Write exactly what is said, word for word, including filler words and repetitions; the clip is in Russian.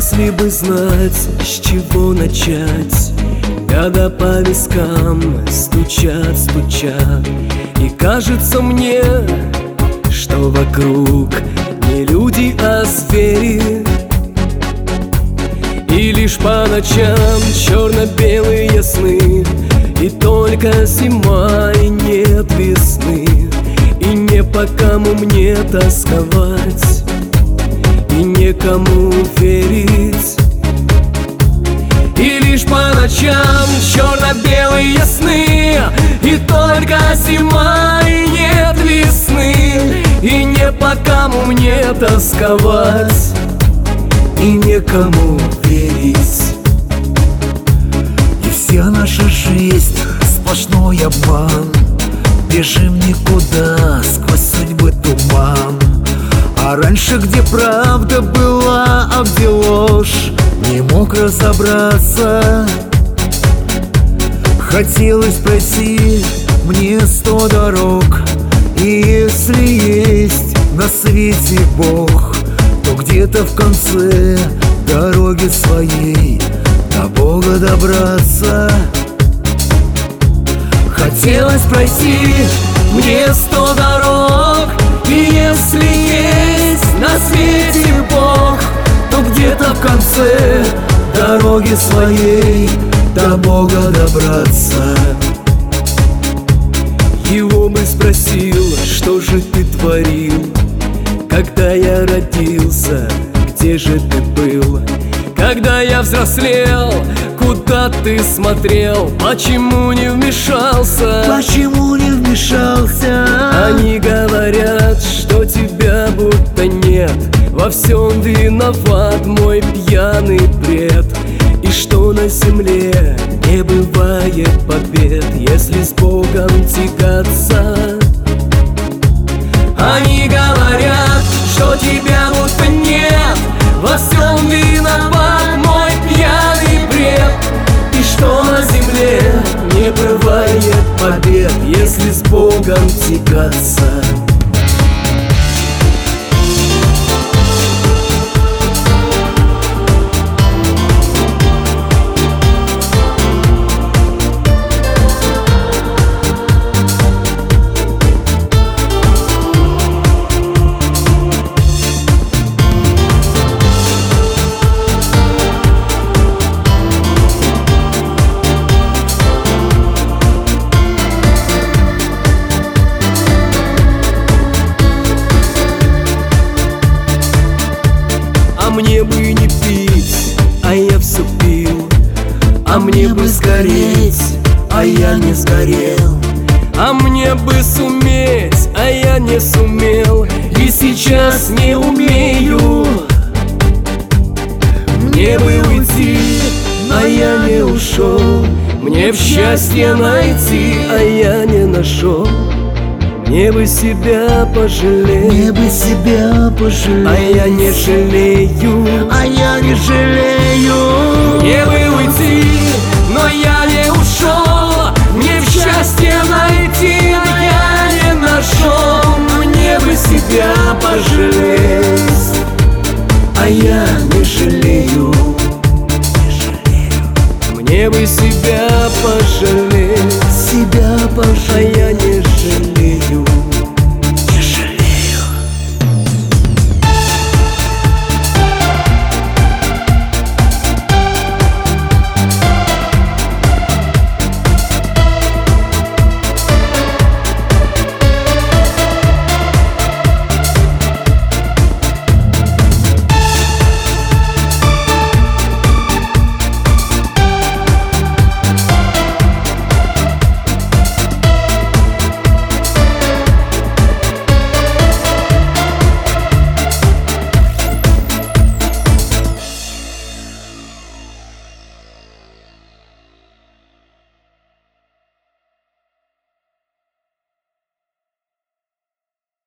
Если бы знать, с чего начать, когда по вискам стучат, стучат, и кажется мне, что вокруг не люди, а звери. И лишь по ночам черно-белые сны, и только зима, и нет весны, и не по кому мне тосковать, и некому верить. И лишь по ночам черно-белые сны, и только зима, и нет весны, и не по кому мне тосковать, и некому верить. И вся наша жизнь сплошной обман, бежим никуда сквозь судьбы туман. А раньше где правда была, а где ложь, не мог разобраться. Хотелось пройти мне сто дорог, и если есть на свете Бог, то где-то в конце дороги своей до Бога добраться. Хотелось пройти мне сто дорог, и если есть на свете Бог, то где-то в конце дороги своей до Бога добраться. Его бы спросил, что же ты творил, когда я родился, где же ты был? Когда я взрослел, куда ты смотрел? Почему не вмешался? Почему не вмешался? Они говорят, что тебя будто нет, во всем виноват мой пьяный бред, и что на земле не бывает побед, если с Богом тягаться. Они говорят, что тебя будто нет, во всем виноват мой пьяный бред, и что на земле не бывает побед, если с Богом тягаться. Мне бы не пить, а я все пил, а мне бы сгореть, а я не сгорел, а мне бы суметь, а я не сумел, и сейчас не умею. Мне бы уйти, а я не ушел, мне б счастье найти, а я не нашел. Мне бы себя пожалеть, мне бы себя пожалеть, а я не жалею, а я не жалею. Мне бы уйти, но я не ушел, мне б счастье найти, а я не нашел. Мне бы себя пожалеть, а я не жалею, не жалею. Мне бы себя пожалеть, себя пожалеть,